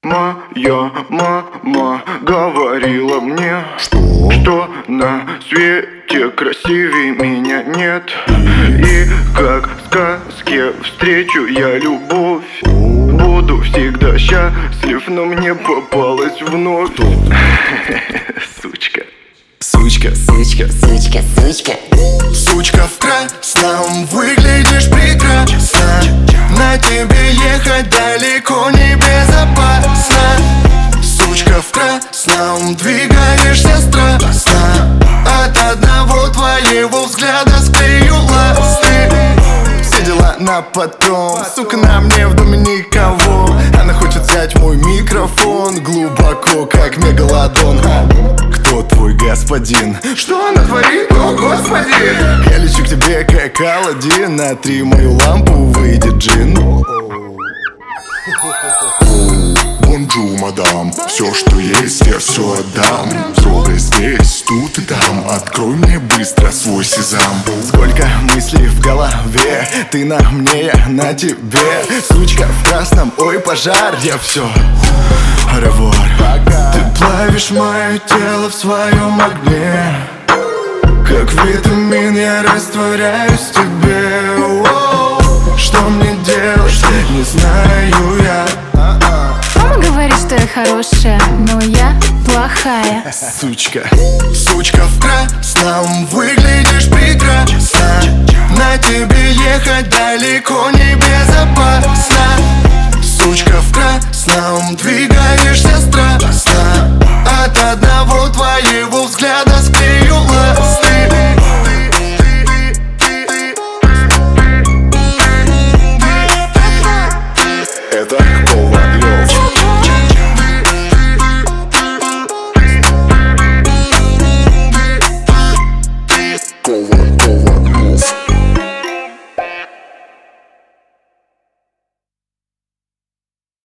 Моя мама говорила мне, что на свете красивее меня нет. И как в сказке встречу я любовь, буду всегда счастлив, но мне попалась вновь сучка. Сучка, сучка, сучка, сучка. Сучка в красном, выглядишь прекрасно. На тебе ехать далеко не безопасно. Сучка в красном, двигаешься страстно. От одного твоего взгляда склею ласты. Все дела на потом, сука, на мне в доме никого. Она хочет взять мой микрофон глубоко, как мегалодон. Кто твой господин? Что она творит? О, господи! Я лечу к тебе, как Аладдин. На 3 мою лампу выйдет джин. Бонжур, мадам, все, что есть, я все отдам. Трогай здесь, тут и там, открой мне быстро свой сезам. Сколько мыслей в голове, ты на мне, я на тебе. Сучка в красном, ой, пожар, я все, ревуар. Ты плавишь мое тело в своем огне. Как витамин я растворяюсь в тебе. Воу, что мне делать, не знаю я. Мама говорит, что я хорошая, но я плохая. Сучка, сучка в красном, выглядишь прекрасно. На тебе ехать далеко не безопасно. Сучка в красном,